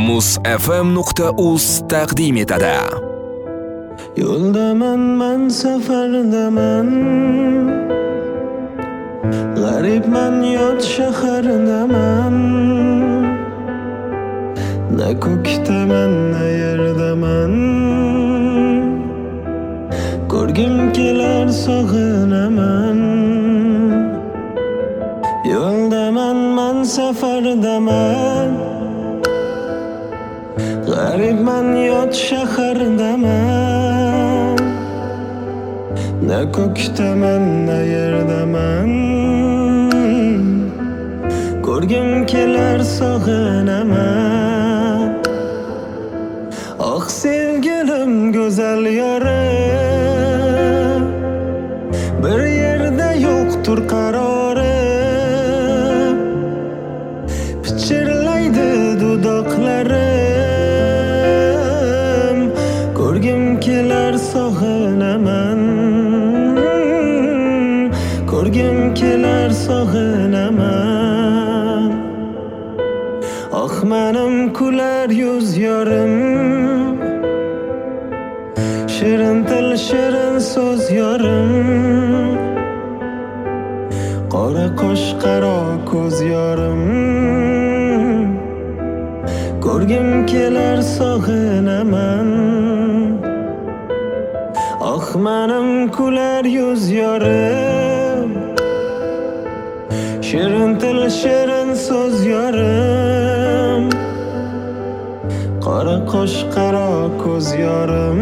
muzfm.uz taqdim etadi. Yo'ldaman safardaman, g'aribman yot shahardaman. Na ko'kdaman, na yerdaman, ko'rgim kelar sog'inaman. Yo'ldaman safardaman, g'aribman yot shahardaman. Na ko'kdaman, na yerdaman, ko'rgim kelar sog'inaman. Oh sevgilim, go'zal yorim, bir yerda yo'qtur qarorim. Pichirlaydi dudoqlarim, ko'rgim kelar sog'inaman. Ko'rgim kelar sog'inaman. Oh menim kular yuz yorim, shirin til shirin so'z yorim. Qora qosh qaro ko'z yorim, ko'rgim kelar sog'inaman. Oh menim kular yuz yorim, shirin til shirin so'z yorim. Qora qosh qaro ko'z yorim,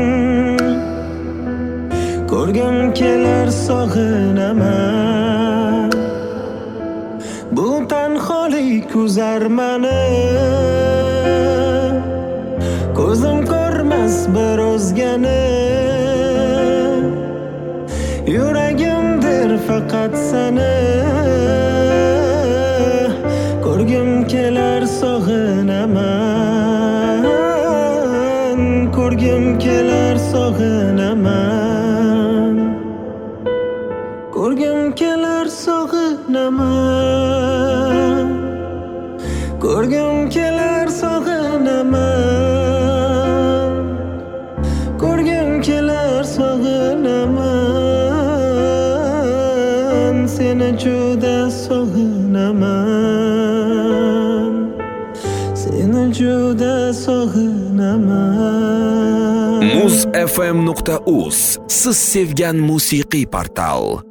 ko'rgim kelar sog'inaman. Bu tanholik uzar meni, ko'zim ko'rmas bir o'zgani. Yuragimdir faqat seni, ko'rgim kelar sog'inaman. Ko'rgim kelar sog'inaman. Ko'rgim kelar sog'inaman. Ko'rgim kelar sog'inaman. Ko'rgim kelar sog'inaman. Seni juda sog'inaman. Seni juda sog'inaman. muzfm.uz siz sevgan musiqiy portal.